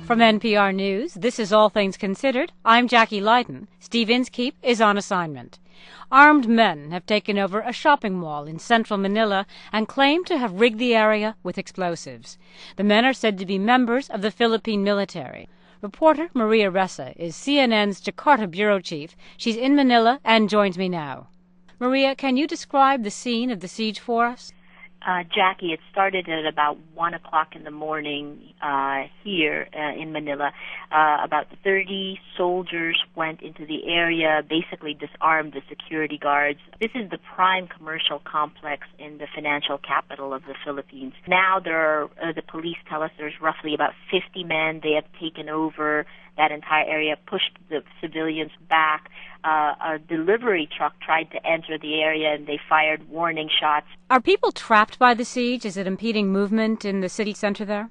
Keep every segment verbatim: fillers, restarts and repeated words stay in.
From N P R News, this is All Things Considered. I'm Jackie Leiden. Steve Inskeep is on assignment. Armed men have taken over a shopping mall in central Manila and claim to have rigged the area with explosives. The men are said to be members of the Philippine military. Reporter Maria Ressa is C N N's Jakarta bureau chief. She's in Manila and joins me now. Maria, can you describe the scene of the siege for us? Uh, Jackie, it started at about one o'clock in the morning uh, here uh, in Manila. Uh, about thirty soldiers went into the area, basically disarmed the security guards. This is the prime commercial complex in the financial capital of the Philippines. Now there are, uh, the police tell us there's roughly about fifty men. They have taken over that entire area, pushed the civilians back. Uh, a delivery truck tried to enter the area and they fired warning shots. Are people trapped by the siege? Is it impeding movement in the city center there?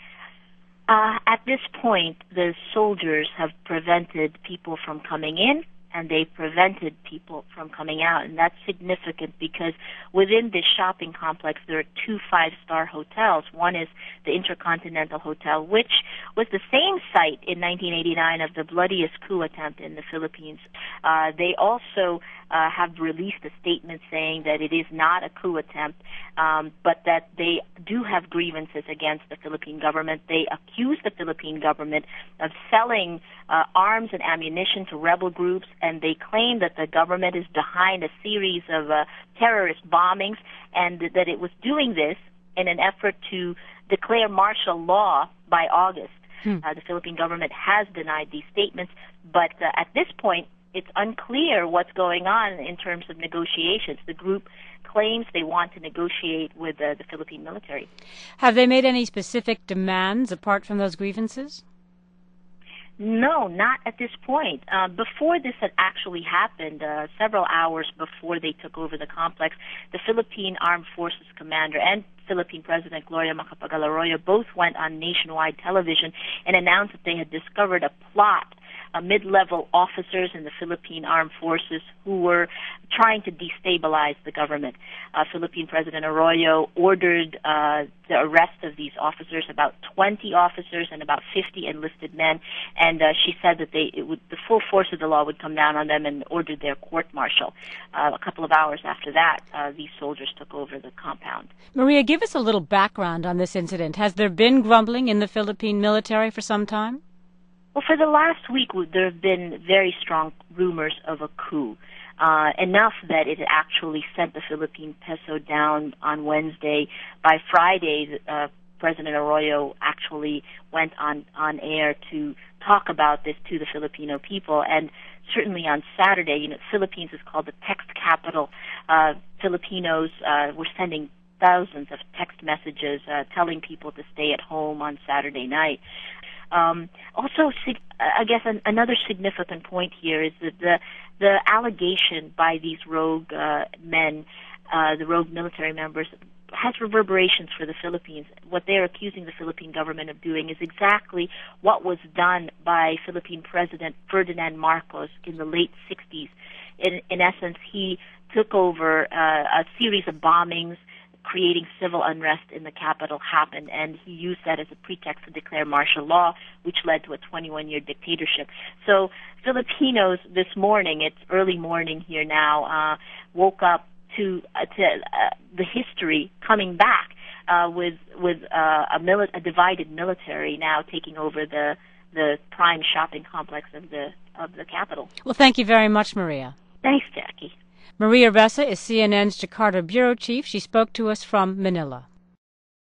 Uh, at this point, the soldiers have prevented people from coming in and they prevented people from coming out. And that's significant because within this shopping complex, there are two five-star hotels. One is the Intercontinental Hotel, which was the same site in nineteen eighty-nine of the bloodiest coup attempt in the Philippines. Uh, they also uh, have released a statement saying that it is not a coup attempt, um, but that they do have grievances against the Philippine government. They accuse the Philippine government of selling uh, arms and ammunition to rebel groups, and they claim that the government is behind a series of uh, terrorist bombings and that it was doing this in an effort to declare martial law by August. Hmm. Uh, the Philippine government has denied these statements, but uh, at this point, it's unclear what's going on in terms of negotiations. The group claims they want to negotiate with uh, the Philippine military. Have they made any specific demands apart from those grievances? No, not at this point. Uh, before this had actually happened, uh, several hours before they took over the complex, the Philippine Armed Forces commander and Philippine President Gloria Macapagal-Arroyo both went on nationwide television and announced that they had discovered a plot Uh, mid-level officers in the Philippine Armed Forces who were trying to destabilize the government. Uh, Philippine President Arroyo ordered uh, the arrest of these officers, about twenty officers and about fifty enlisted men, and uh, she said that they it would, the full force of the law would come down on them and ordered their court-martial. Uh, a couple of hours after that, uh, these soldiers took over the compound. Maria, give us a little background on this incident. Has there been grumbling in the Philippine military for some time? Well, for the last week, there have been very strong rumors of a coup, uh, enough that it actually sent the Philippine peso down on Wednesday. By Friday, uh, President Arroyo actually went on, on air to talk about this to the Filipino people, and certainly on Saturday, you know, Philippines is called the text capital. Uh, Filipinos uh, were sending thousands of text messages uh, telling people to stay at home on Saturday night. Um, also, I guess an, another significant point here is that the the allegation by these rogue uh, men, uh, the rogue military members, has reverberations for the Philippines. What they're accusing the Philippine government of doing is exactly what was done by Philippine President Ferdinand Marcos in the late sixties. In, in essence, he took over uh, a series of bombings, creating civil unrest in the capital happened, and he used that as a pretext to declare martial law, which led to a twenty-one year dictatorship. So Filipinos this morning, it's early morning here now, uh, woke up to, uh, to uh, the history coming back uh, with with uh, a, mili- a divided military now taking over the the prime shopping complex of the of the capital. Well, thank you very much, Maria. Thanks, Jackie. Maria Ressa is C N N's Jakarta bureau chief. She spoke to us from Manila.